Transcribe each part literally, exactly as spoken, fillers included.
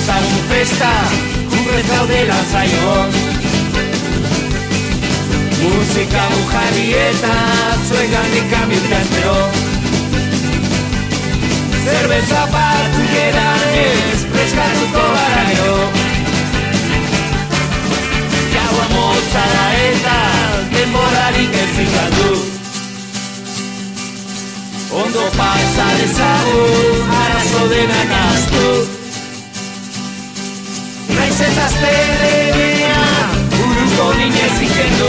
dezagun festa, kuprez gaudela zaion. Musika du jarri eta zuengandik amilka espero. Zerbeza batzuk edanez, preskatuko gara gero. Gaua motza da eta denborarik ezin galdu. Ondo pasa dezagun, arazo denak ahaztu. Naiz eta aztelenea, buruko ninez ikendu.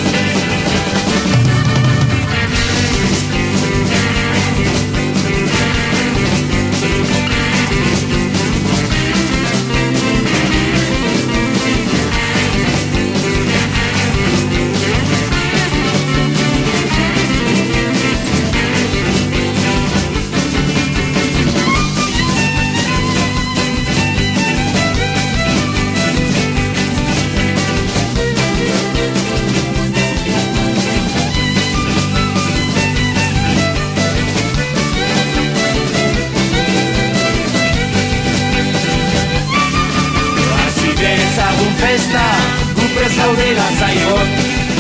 Festa, kuprez gaudela zaion.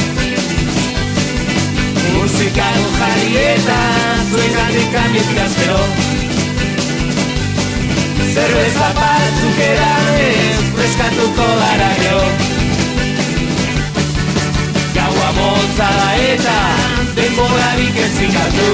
Musika du jarri eta zuengandik amilka espero. Zerbeza batzuk edanez, preskatuko gara gero. Gaua motza da eta denborarik ezin galdu.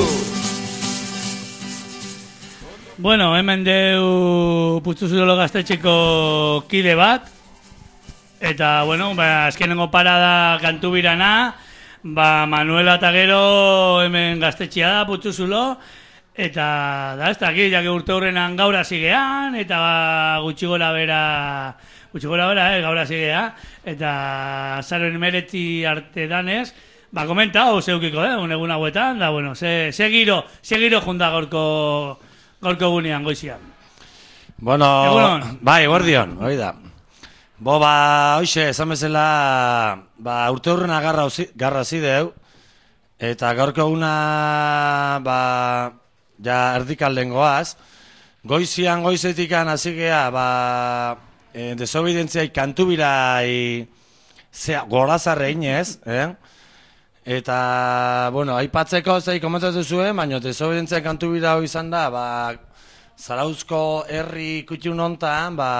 Bueno, hemen deu Putzuzurolo gaztetxeko kide bat. Eta, bueno, ba, azkenengo parada kantu birana, ba, Manuela eta gero hemen gaztetxea da, Putzuzulo, eta, da, ez da, aquí, jake urte hurrenan gaur zigean, eta ba, gutxi gora bera, gutxi gora bera, eh, gaur zigea, eta zaren meretzi arte danez, ba, komenta, hau zeukiko, eh, un egun hauetan, da, bueno, ze, ze giro, ze giro junta gorko, gorko gunean, goizian. Bueno, Egunon. bai, guardion, hoi da. Bo, ba, hoxe, esan bezala, ba, urte hurrena garra, garra zideu, eta gaurko eguna, ba, ja, erdikalden goaz. Goizian, goizetikan, azigea, ba, e, desobidentziai kantubirai zea, gorazarre inez, eh? Eta, bueno, aipatzeko zei komentatu zuen, baina desobidentziai kantubira hori izan da, ba, Zarauzko herri kutxun hontan, ba,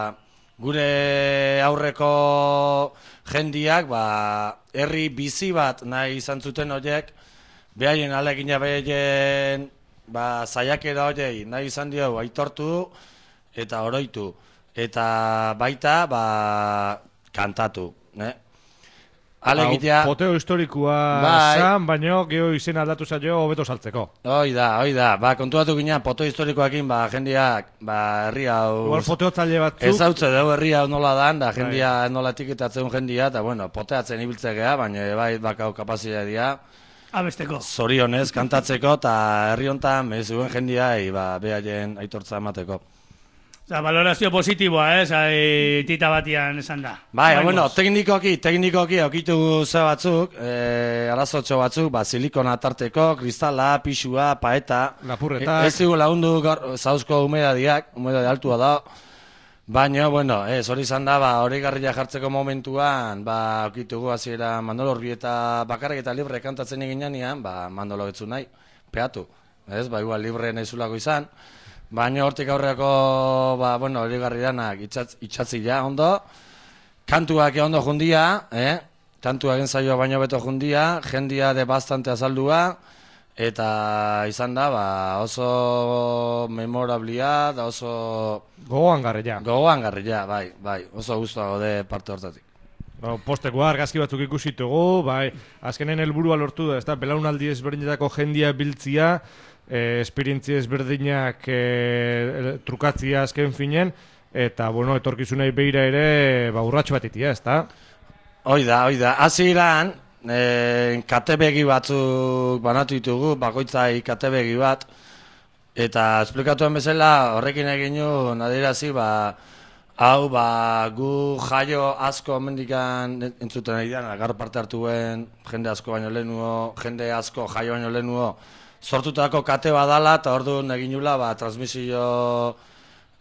gure aurreko jendiak, ba, herri bizi bat nahi izan zuten horiek, behaien alegina behaien, ba, zaiakera horiei nahi izan dio aitortu eta oroitu. Eta baita, ba, kantatu, ne? Alegitea... Poteo historikoa bai. Zan, baina geho izen aldatu zaio hobeto saltzeko. Hoi da, hoi da. Ba, kontuatu ginean, poteo historikoakin, ba, jendiak, ba, herri hau... Igual foteotzaile batzuk... Ez hautze dugu herri hau nola dan, da jendia nola etiketatzen jendia, eta bueno, poteatzen ibiltzea, baina bai bakau kapazia dira. Abesteko. Zorionez, kantatzeko, eta herri hontan, mezuen jendia, ba, behaien aitortza emateko. Oza, valorazio positiboa, eh, zai, tita batian esan da. Bai, bueno, teknikoki, teknikoki, okitu ze batzuk, eh, arazotxo batzuk, ba, silikona tarteko, kristala, pixua, paeta. Lapurretak. Ez dugu lagundu zauzko humedadiak, humedadi altua da. Baina, bueno, ez, hori izan da, ba, hori garrila jartzeko momentuan, ba, okitugu hasiera Manolo Urbieta bakarrik eta libre kantatzen egin janean, ba, Manolo betzu nahi, peatu. Ez, ba, igual libre nahi zulako izan. Baina hortik aurreako, ba, bueno, hori garri danak itxatzi ja, ondo. Kantuak ondo jundia, eh? Kantuak ensaioa baino beto jundia, jendia de bastante azaldua, eta izan da, ba, oso memorablia, da oso... Gogoan garria. Gogoan garria, bai, bai, oso guztuago de parte hortatik. No, posteko argazki batzuk ikusitugu, bai, azkenen helburua lortu da, ez da, belaunaldi ezberdinetako jendia biltzia, Eh, esperientzia ezberdinak eh, trukatzia azken finen, eta, bueno, etorkizunei beira ere, ba, urratxo bat itia, ez da? Hoi da, hoi da. Hazi iran, eh, katebegi batzuk banatu ditugu, bakoitzai katebegi bat, eta esplikatuen bezala horrekin egin nu, nadirazi, ba, hau, ba, gu jaio asko mendikan entzuten nahi da, agar parte hartuen jende asko baino lehenuo, jende asko jaio baino lehenuo, sortutako kate badala, eta orduan egin nula, ba, transmisio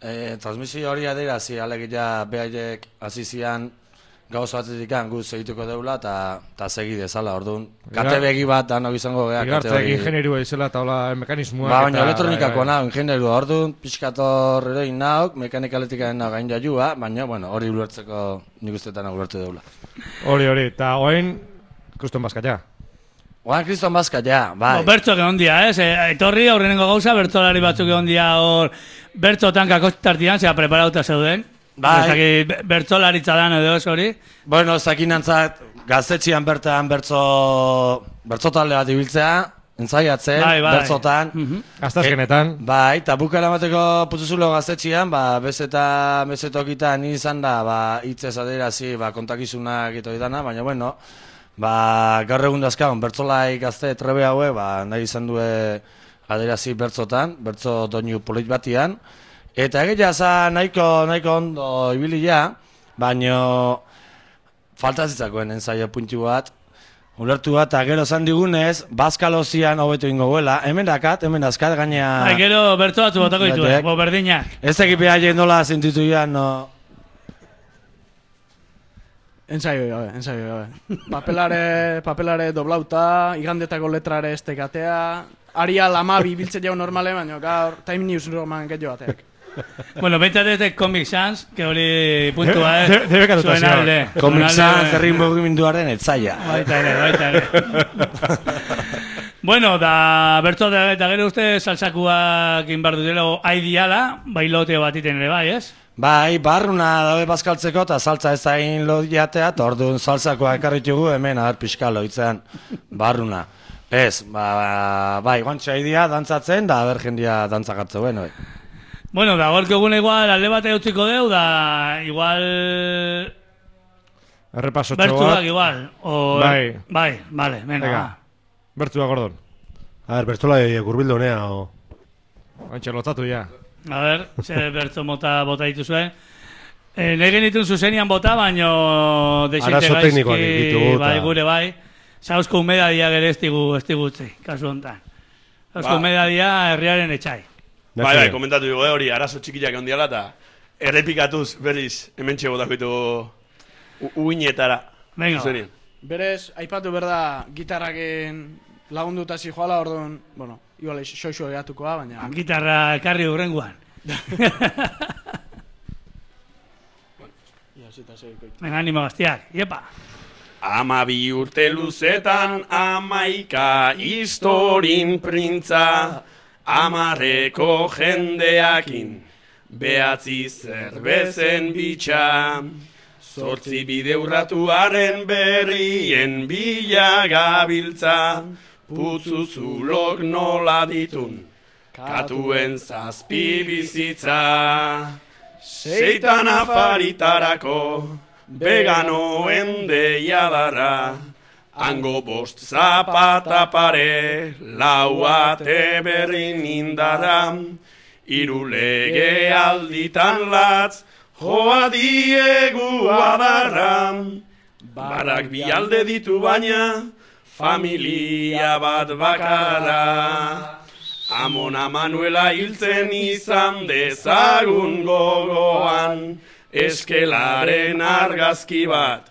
e, transmisio hori adierazi, alegia behaiek hasi zian gauza batzetik guz egituko deula eta segi dezala, orduan. Kate begi bat danok izango geha kate hori. Igartzek ingenieru izela eta hola mekanismoak. Ba, baina elektronikako nahu, ingenieru, orduan pixkator ere nauk, mekanikaletikaren nahu gain jajua, baina, bueno, hori ulertzeko nik ustetan ulertu deula. Hori, hori, eta oain, Kriston Bazkaia. Oain Kriston Bazkaia, bai. Bo, bertzok egon dia, ez? Eh? Etorri, aurrenengo gauza, bertzolari batzuk egon dia hor, bertzotan kakostartian, zera preparauta zeuden. Bai. Bertzolaritza dan edo ez hori? Bueno, zakinantzat, gaztetxian bertan bertzo, bertzo talde bat ibiltzea, entzaiatzen, bai, bai. bertzotan. Aztazkenetan. E, bai, eta bukara mateko putzuzulo gaztetxian, ba, bezeta, bezetokitan izan da, ba, hitzez aderazi, ba, kontakizunak ito idana, baina, bueno, ba, gaur egun dazkagun, bertzolai gazte trebe haue, ba, nahi izan due aderazi bertzotan, bertzo doinu polit batian, eta egia za nahiko, nahiko ondo ibilia, baina faltazitzakoen ensaio puntu bat, ulertu bat, eta gero zan digunez, bazkalozian hobetu ingo guela, hemen dakat, hemen dazkat, gainea... Hai, gero bertzo batzu botako ditu, eh? Bo, berdinak. Ez ekipe haien nola sentitu ya, no... Ensaio gabe, ensaio gabe. Papelare, papelare doblauta, igandetako letrare estekatea, Arial amabi biltze jau normale, baina gaur Time News roman gehiago batek. Bueno, bentsat ez de Comic Sans, que hori puntua, eh? Debe katuta Zuenalde. Comic Sans herri mugimenduaren etzaia. Baita ere, baita ere. Bueno, da bertzo da, eta gero uste salsakuak inbardu dela, aidiala, bailoteo bat iten ere bai, ez? Bai, barruna dabe bazkaltzeko eta saltza ez hain lodiatea, eta orduan saltzakoa ekarritugu hemen ahar pixka loitzean barruna. Ez, ba, bai, guantxa idia dantzatzen, da ber jendia dantzakatze, bueno. Bueno, da gorko egun igual alde bat eutziko deu, da igual... Errepasotxo bat. Bertzuak igual. O, bai. Bai, vale, venga, Ega. va. Bertzuak, Gordon. A ver, bertzola gurbildu honea, o... Antxe lotatu ja. A ver, ze bertzo mota bota dituzuen. Eh, Nire genitun zuzenian bota, baino... Arazo teknikoak ditugu, bai, ta... gure bai. Zauzko humedadia gere estigu, estigutzi, kasu honetan. Zauzko Ba. humedadia herriaren etxai. Bai, bai, komentatu dugu hori, arazo txikiak ondiala eta errepikatuz berriz hemen txego dakoitu uinetara. Venga. Zuzenien. Berez, aipatu berda gitarraken lagunduta zijoala, orduan, bueno, igual xoixo egatukoa, baina... Gitarra ekarri hurrenguan. Venga, animo gaztiak, iepa. Ama bi urte luzetan amaika historin printza, amarreko jendeakin behatzi zerbezen bitxa, zortzi bide urratuaren berrien bila gabiltza, putzu zulok nola ditun, katuen zazpi bizitza, seitan afaritarako, veganoen deiadarra, hango bost zapata pare, lau ate berrin indarra, hiru lege alditan latz, joa diegu adarra, barak bi alde ditu baina, familia bat bakarra. Amona Manuela hiltzen izan dezagun gogoan, eskelaren argazki bat,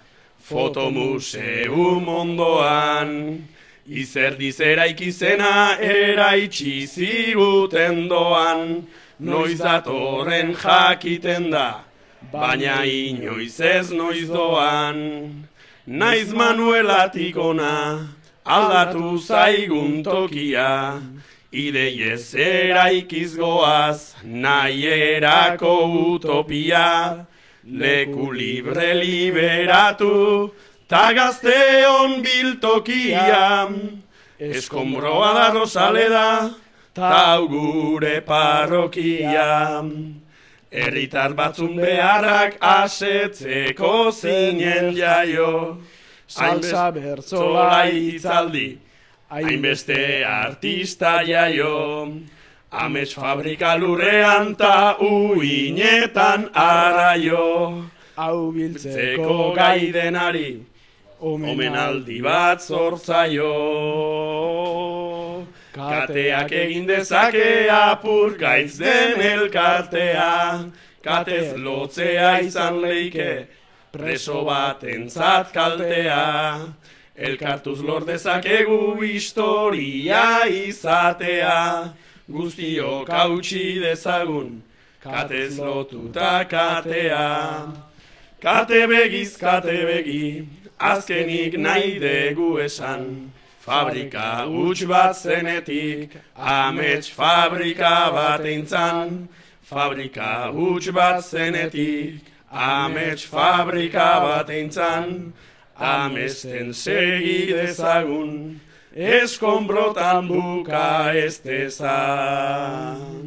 fotomuseum ondoan. Izerdiz eraikizena eraitsi ziguten doan, noiz datorren jakiten da, baina inoiz ez noiz doan. Naiz Manuelatik ona, aldatu zaigun tokia, ideiez eraikiz goaz, nahi erako utopia, leku libre liberatu, ta gazteon biltokia, eskombroa da Rosaleda, ta gure parrokia. Herritar batzun beharrak asetzeko zinen jaio, Salsa bertzola itzaldi, hainbeste artista jaio, amets fabrika lurrean ta uinetan araio, hau biltzeko gai denari, omenaldi bat zortzaio. Kateak egin dezake apur gaitz den elkartea, katez lotzea izan leike, preso batentzat kaltea. Elkartuz lor dezakegu historia izatea, guztiok hautsi dezagun, katez lotuta katea. Kate begiz, kate begi, azkenik nahi degu esan, fabrika huts bat zenetik, amets fabrika bat eintzan. Fabrika huts bat zenetik, amets fabrika bat eintzan. Amesten segi dezagun, eskonbrotan buka ez dezan.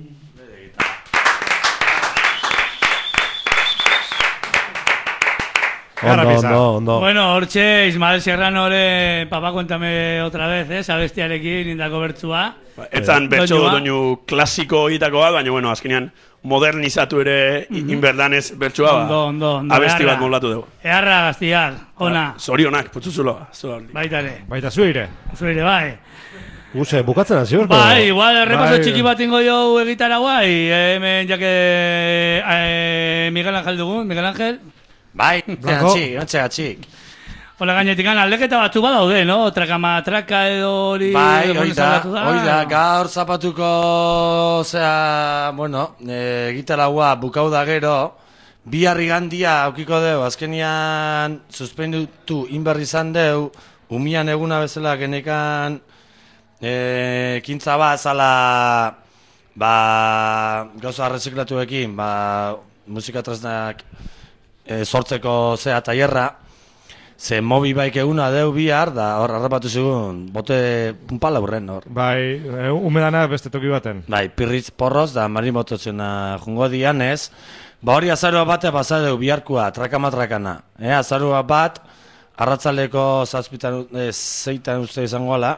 Ondo, ondo, ondo. Bueno, hortxe, Ismael Serranore, Papa, cuéntame otra vez, eh, sabestiarekin indako bertzua. Etzan bertso doinu klasiko egitako bat, baina, bueno, azkenean modernizatu ere inberdanez bertsua ba. Ondo, ondo, ondo. Abesti bat moldatu dugu. Eharra gaztiak, ona. Zorionak, putzuzulo. Baita ere. Baita zuire. Zuire, bai. Guse, bukatzen hasi berko. Bai, igual, repaso Bai. txiki bat ingo jo egitara guai. Hemen, jake, eh, Miguel Ángel dugun, Miguel Ángel. Bai, Blanco. atxik, atxik, atxik. Hola, gainetik aldeketa batzu badaude, no? Trakama, traka edo hori... Bai, bueno, hoi da, saldatu hoi da, gaur zapatuko, osea, bueno, e, gitaragua bukau da gero, biharri gandia aukiko deu, azkenian suspendutu inberri izan deu, umian eguna bezala genekan e, kintza bat, zala, ba, gauza reziklatuekin, ba, musika tresnak e, sortzeko zea tailerra, ze mobi baik eguna deu bihar, da hor harrapatu zigun, bote punpala burren hor. Bai, e, umedana beste toki baten. Bai, pirritz porroz da marimototzena jungo dianez, ba hori azarua batea pasadeu biharkua, trakama-trakana. Eh, azarua bat, arratzaleko zazpitan, eh, zeitan uste izango ala,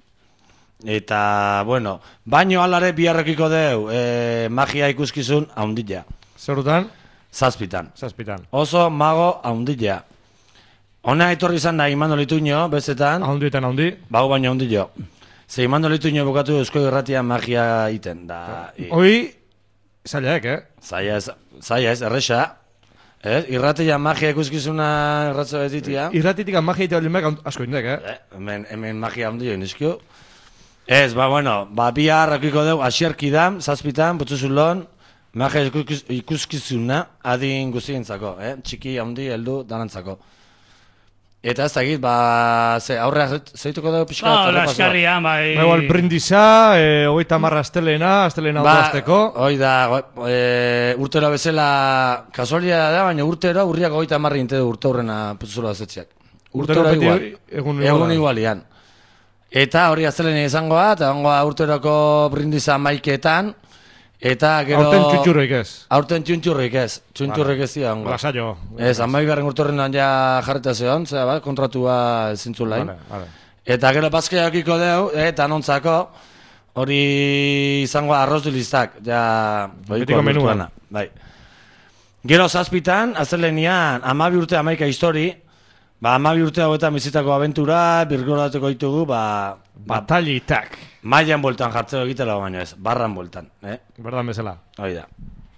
eta, bueno, baino alare biharrekiko deu, eh, magia ikuskizun haundila, Zerutan? zazpitan. Zazpitan. Oso mago haundila. Ona etorri izan da Imanol Ituño, bezetan, Ahondietan ahondi. bau baina haundilo. Ze Imanol Ituño bukatu Eusko Irratian magia iten, da... i- Hoi, zailaek, eh? Zaila ez, zaila ez, erresa. Ez? Irratia magia ikuskizuna erratza betitia. Irratitik magia ite baldin asko indek, eh? Eh, hemen, hemen magia handio inizkio. Ez, ba, bueno, ba, bihar akiko dugu, asierki dam, zazpitan, butzuzulon, magia ikuskiz- ikuskizuna adin guztientzako, eh? Txiki, handi, heldu, danantzako. Eta ez dakit, ba, ze, aurrea zeituko dugu pixka. Ba, bat, errepasoa. laskarrian, bai. Ba, igual, brindisa, e, hogeita marra astelena, astelena Ba, aldazteko. hoi da, go- e, urtero bezala, kasualia da, baina urtero urriak hogeita marri inte du urte hurrena putzulo azetxeak. Urtero Urtero beti igual. egun Egun iguala. igualian. Eta hori aztelena izango da, eta gongo da urteroko brindisa maiketan, eta gero... Aurten txutxurroik ez. Aurten txuntxurrik ez, txuntxurrik ez dira gongo. Lasaio. Ez, amaigarren urtorrenan ja jarreta zeon, zera bat, kontratua zintzulain. Vale, vale. Eta gero paskia okiko deu, eta nontzako, hori izango da arroz du listak, ja... Betiko menuan. Bai. Gero zazpitan, aztelenian, amabi urte amaika histori, ba, amabi urte hauetan bizitako abentura, birgoratuko ditugu, ba... ba Batalitak. mailan bueltan jartzeko egitela baino ez, barran bueltan, eh? Berdan bezala. Hoi da.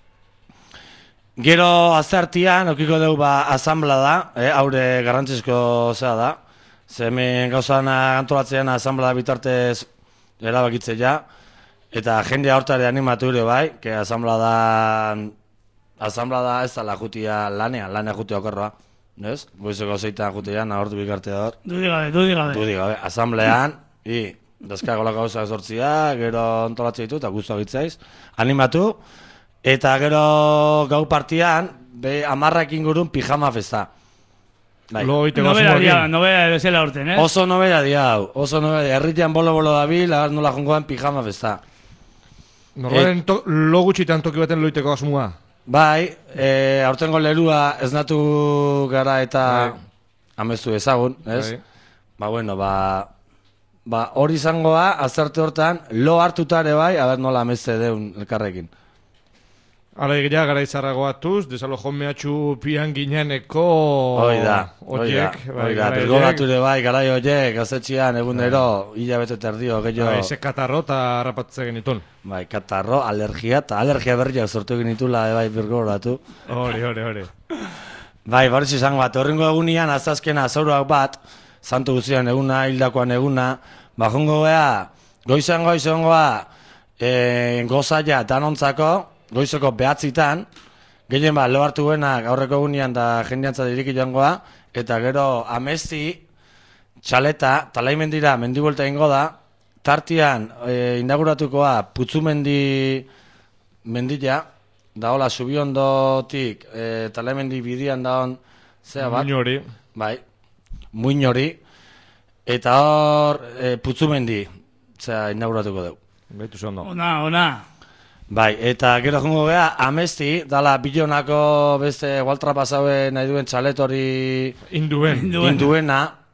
Gero azartian, okiko dugu ba, asamblea da, eh? Haure garrantzizko zea da. Ze hemen gauzana antolatzean asamblea bitartez erabakitze ja. Eta jendea hortare animatu ere bai, que asamblea da... Asamblea da ez da la jutia lanean, lanea jutia okerroa. Ez? Goizeko zeitan jutia, nahortu bikarte hor. Dudi gabe, dudi gabe. Du digabe, asamblean, i, dazkagolak gauzak sortzia, gero antolatzea ditu, eta guztua gitzaiz, animatu, eta gero gau partian, be, amarrak ingurun pijama festa. Bai. Lo egiteko Nobera dia, asmoekin. nobera bezala urten, eh? Oso nobera di hau, oso nobera, herritian bolo-bolo dabil, agar nola jongoan pijama festa. Normalen to, lo gutxitan toki baten loiteko asmoa. Bai, e, aurtengo lerua esnatu gara eta amestu ezagun, ez? Bai. Ba, bueno, ba, ba hori izangoa, azarte hortan, lo hartutare bai, aber nola ameste deun elkarrekin. Ala egia gara izarragoatuz, desalojon mehatxu pian gineneko... Hoi da, hoi da, hoi da, birgonature bai, garai horiek, gazetxian, egunero, hilabete terdio, gehiago... Bai, ze katarro eta harrapatze genitun. Bai, katarro, alergia, eta alergia berriak sortu genitula, bai, birgoratu. Hori, hori, hori. Bai, barriz izango bat, horrengo egunian, azazkena, zauruak bat, santu guztian eguna, hildakoan eguna, bajongo geha, goizan goizangoa, e, gozaia danontzako, goizoko behatzitan, gehien bat, lo hartu buenak aurreko egunean da jendeantza diriki joangoa, eta gero amesti, txaleta, talaimendira mendibuelta ingo da, tartian e, inauguratukoa putzumendi mendila, da hola, subiondotik, e, talaimendi bidian daon, zea bat? Muñori. Bai, muñori, eta hor e, putzumendi, zea inauguratuko dugu. Behitu zondo. Ona, ona. Bai, eta gero jongo geha, amesti, dala bilonako beste Waltra pasaue nahi duen txaletori Induen. induena,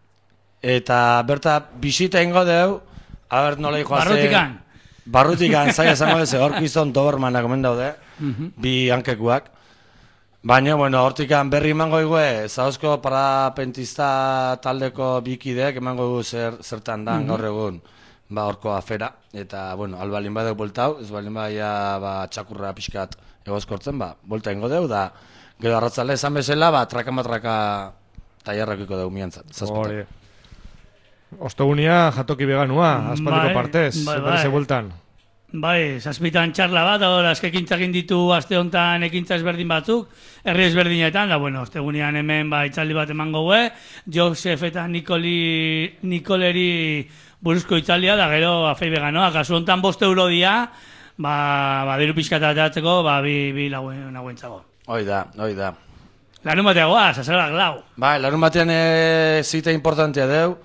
eta berta bisita ingo deu, haber nola joaze... Barrutikan. Barrutikan, zaila esango deze, hor kizton Dobermanak omen daude, bi hankekuak. Baina, bueno, hortikan berri emango igue, zauzko parapentista taldeko bikideek emango igu zer, zertan dan gaur egun. Ba, horko afera, eta, bueno, albalin badeu boltau, ez balin badia, ba, txakurra pixkat egozkortzen, ba, bolta ingo deu, da, gero arratzale esan bezala, ba, traka-matraka taiarrakiko deu miantzat, Hori. Ostegunia jatoki veganua, aspaldiko Bai, partez, bai, berriz bai. bueltan. Bai, zazpitan txarla bat, hor azkekintzak ditu aste honetan ekintza ezberdin batzuk, herri ezberdinetan, da, bueno, ostegunean hemen ba, itzaldi bat emango gue, Josef eta Nikoli, Nikoleri buruzko itzaldia, da gero afei veganoa, kasu honetan bost euro dia, ba, ba diru pixkata atatzeko, ba, bi, bi lauen, nagoentzago. Hoi da, hoi da. Larun bateagoa, sasarak lau. Bai, larun batean e, zita importantea deu,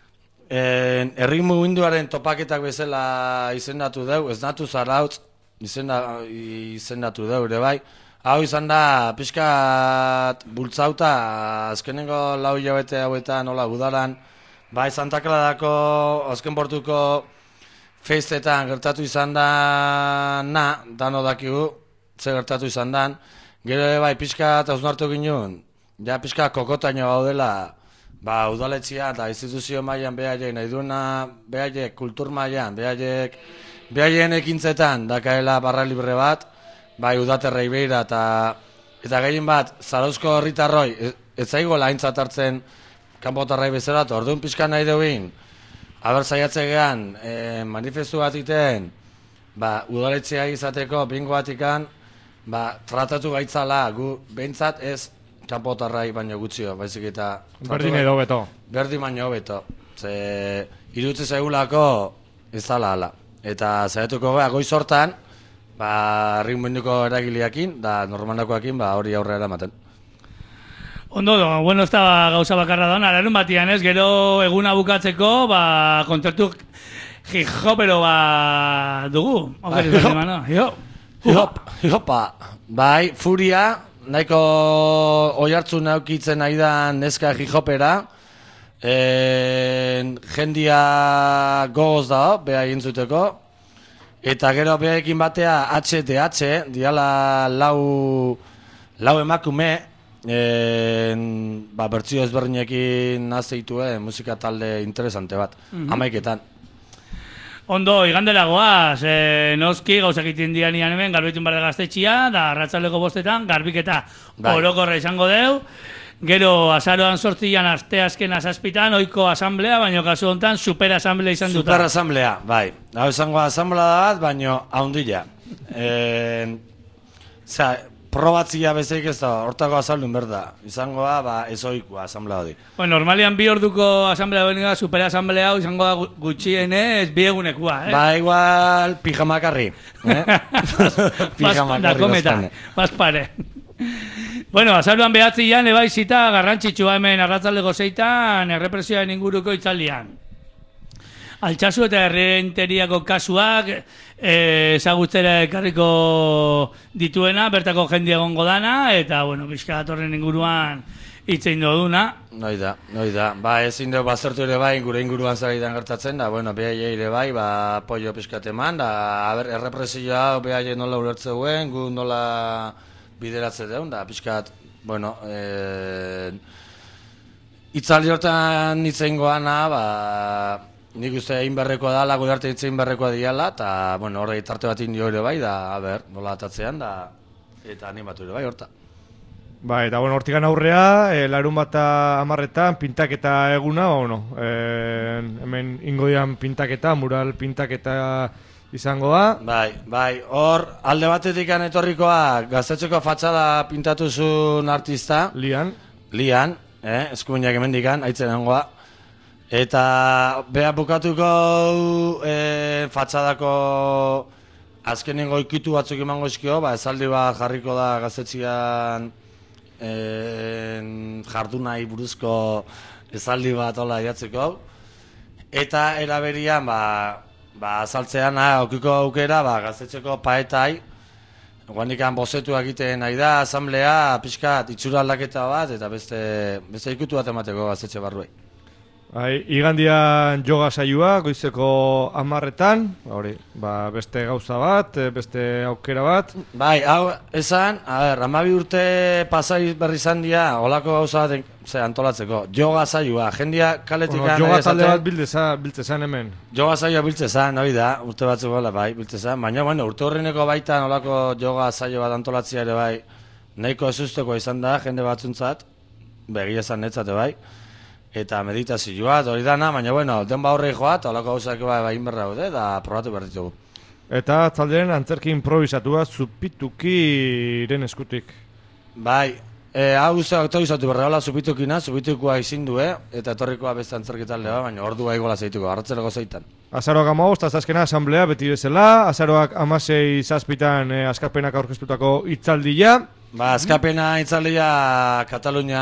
e, herri muginduaren topaketak bezala izendatu deu, ez natu zarautz, izenda, izendatu deu, ere bai. Hau izan da, pixkat bultzauta, azkenengo lau hilabete hauetan, nola, udaran, bai, Santa Clarako, azken portuko festetan gertatu izan da, na, dano dakigu, ze gertatu izan dan, gero bai, pixkat hausnartu ginen, ja pixkat kokotaino gaudela, ba, udaletxia eta instituzio mailan behaiek nahi duena, behaiek kultur mailan, behaiek, behaien ekintzetan, dakaela barra libre bat, bai, udaterrei behira, eta, eta gehien bat, Zarauzko herritarroi, ez, ez zaigo laintzat hartzen, kanpotarrai bezala, orduan pixka nahi duin, haber zaiatzegean, e, manifestu bat iten, ba, udaletxea izateko, bingo batikan, ba, tratatu gaitzala, gu, behintzat ez, kanpotarrai baino gutxio, baizik eta... Berdin edo beto. Berdin baino beto, ze, irutze zaigulako, ez dala ala. Eta zaiatuko gara, goiz hortan, ba, herri munduko eragileakin, da normalakoakin, ba, hori aurrera ematen. Ondo, do, bueno, ez da gauza bakarra da, larun batian ez, gero eguna bukatzeko, ba, kontzertu hip-hopero ba, dugu. Ba, hip-hop, hip-hop, hip-hopa. Bai, Furia, nahiko oihartzun naukitzen nahi da neska hip-hopera, e, jendia gogoz da, beha egin zuteko, eta gero behaekin batea H D H, diala lau, lau emakume, En, ba, bertzio ezberdinekin nazeituen musika talde interesante bat, mm-hmm. Hamaiketan. Ondo, igandelagoaz, e, noski gauzak iten dian ian hemen, garbitun barra gaztetxia, da ratzaldeko bostetan, garbiketa bai. Orokorra izango deu, gero azaroan sortzian aste azken azazpitan, oiko asamblea, baino kasu honetan superasamblea izan duta. Superasamblea, bai. Hau izango asamblea bat, baino haundila. E, Zea, probatzia bezeik ez da, hortako azaldun berda. Izangoa, ba, ezoikoa asamblea hori. Bueno, normalian bi orduko asamblea hori, superasamblea hori izango da gutxienez bi egunekua, eh? Ba, igual, pijamakarri. Eh? Pijamakarri bazpane. Bazpare. Bueno, azaruan behatzian, ebai zita garrantzitsua hemen arratzaldeko zeitan, errepresioaren inguruko itzaldian. Altsasu eta errenteriako kasuak ezagutzera ekarriko dituena, bertako jende egongo dana, eta, bueno, pixka datorren inguruan itzein doduna. Noi da, noi da. Ba, ezin dugu bazertu ere bai, gure inguruan zaritan gertatzen, da, bueno, behaiei ere bai, ba, apoio pizkat eman, da, haber, errepresioa behaiei nola ulertze duen, gu nola bideratze deun, da, pizkat, bueno, eh, itzaldi hortan itzein goana, ba, nik uste egin berrekoa da, lagu arte itzein berrekoa diala, eta, bueno, horre tarte bat indio ere bai, da, haber, nola atatzean, da, eta animatu ere bai, horta. Ba, eta bueno, hortikan aurrea, e, larun bata amarretan, pintaketa eguna, o no? E, hemen ingodian pintaketa, mural pintaketa izango da. Bai, bai, hor, alde batetik etorrikoa, gaztetxeko fatxada pintatuzun artista. Lian. Lian, eh, eskuminak emendikan, haitzen hangoa. Eta beha bukatuko e, fatxadako azkenengo ikitu batzuk emango izkio, ba, esaldi bat jarriko da gaztetxian En, jardunai buruzko esaldi bat hola jatzeko, eta eraberian ba, ba, azaltzean aukiko aukera ba, gaztetxeko paetai guandikan bozetu egiten nahi da, asamblea, pixkat, itxura aldaketa bat, eta beste, beste ikutu bat emateko gaztetxe barruei. Hai, igandian joga saioa, goizeko amarretan, hori, ba, beste gauza bat, beste aukera bat. Bai, hau, esan, a ber, amabi urte pasai berri izan dira, holako gauza bat, ze, antolatzeko, joga saioa, jendia kaletik... Bueno, joga talde bat biltzezan hemen. Joga saioa biltzezan, hori da, urte batzuk gola, bai, biltzezan, baina, bueno, urte horreneko baitan holako joga saio bat antolatzea ere bai, nahiko ezusteko izan da, jende batzuntzat, begia esan netzate bai, eta meditazioa, hori dana, baina, bueno, denba horrei joa, eta holako gauzak bai bain berra gaude, da probatu behar ditugu. Eta taldeen antzerki improvisatua Zupitukiren eskutik. Bai, e, hau guztiak aktualizatu berra hola Zupitukina, Zupitukua izin du, eh? Eta etorrikoa beste antzerki taldea, baina ordua igola zeituko, hartzerako zeitan. Azaroak amabost, azazkena asamblea beti bezala, azaroak amasei zazpitan eh, askapenak aurkeztutako hitzaldia. Ba, askapena itzaldia Katalunia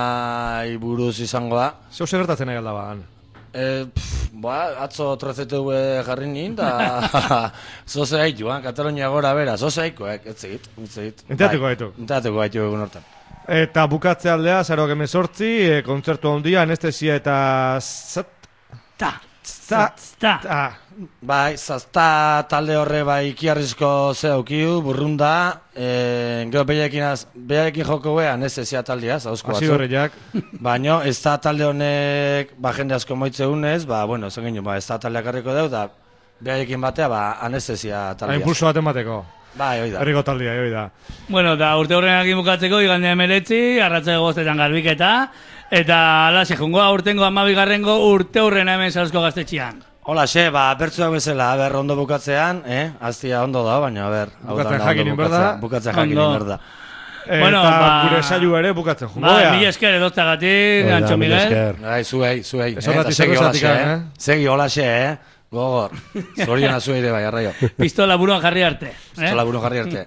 buruz izango da. Zeu zer gertatzen nahi alda ba? E, pff, ba, atzo trezete hue jarri nien, da zoze haitu, eh? Katalunia gora bera, zoze haiko, eh? Ez zegit, ez zegit. Enteatuko haitu. Enteatuko haitu egun hortan. Eta bukatze aldea, azaroak emezortzi, e, kontzertu handia, anestesia eta... Zat... Ta, Ta, ta, ta. Bai, zazta talde horre bai ikiarrizko ze aukiu, burrunda, e, gero beharekin joko beha, anestesia taldea, zauzko Asi batzu. horreiak. Baina ez da talde honek, ba, jende asko moitze unez, ba, bueno, zen ginen, ba, ez da taldeak harriko deu, da beharekin batea, ba, anestesia taldea. Impulso bat emateko. Bai, hoi da. Herriko taldea, hoi da. Bueno, da urte horrenakin bukatzeko, igandea emeletzi, arratza goztetan garbiketa, eta alaxe, jungo aurtengo amabigarrengo urte horrena hemen Zarauzko gaztetxian. Hola, xe, ba, bertzuak bezala, a ber, ondo bukatzean, eh? Aztia ondo da, baina, a ber. Bukatzen jakin inberda. Bukatzen jakin inberda. Bueno, eta ba, gure saioa ere bukatzen jungo. Ba, mila esker edoztagatik, Antxo Miguel. Bai, zuei, zuei. Ez horretik zeko zatik, eh? Segi, hola, xe, eh? Gogor. Zoriona zuei ere bai, arraio. Pistola buruan jarri arte. Pistola buruan jarri arte.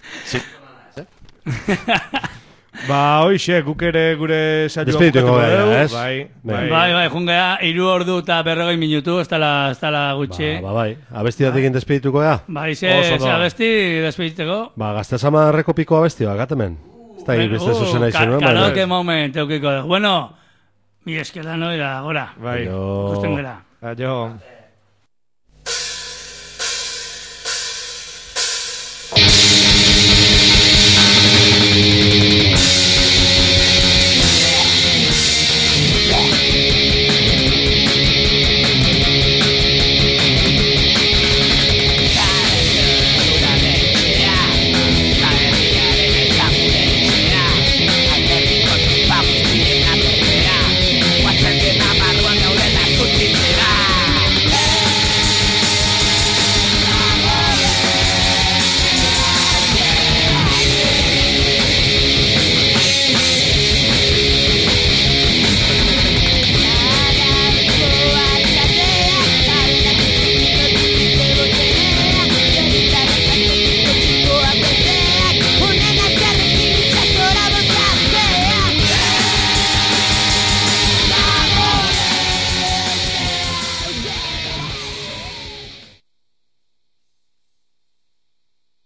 Ba, hoixe, guk ere gure saioa Despedituko bukatuko gara, dugu. ez? Bai, bai. Bai, bai, jungea, iru ordu eta berrogei minutu, ez dala, ez dala gutxi. Ba, ba, bai. Abestiatik despedituko gara? Bai, ze, Oso ze ondo. abesti, despediteko. Ba, gaztezama errekopiko abestioa, gatemen. Ez da, beste zuzena izan nuen, baina. Karaoke moment, eukiko dugu. Bueno, mi eskela no era, gora. Bai. Aio. Ikusten gara. Aio.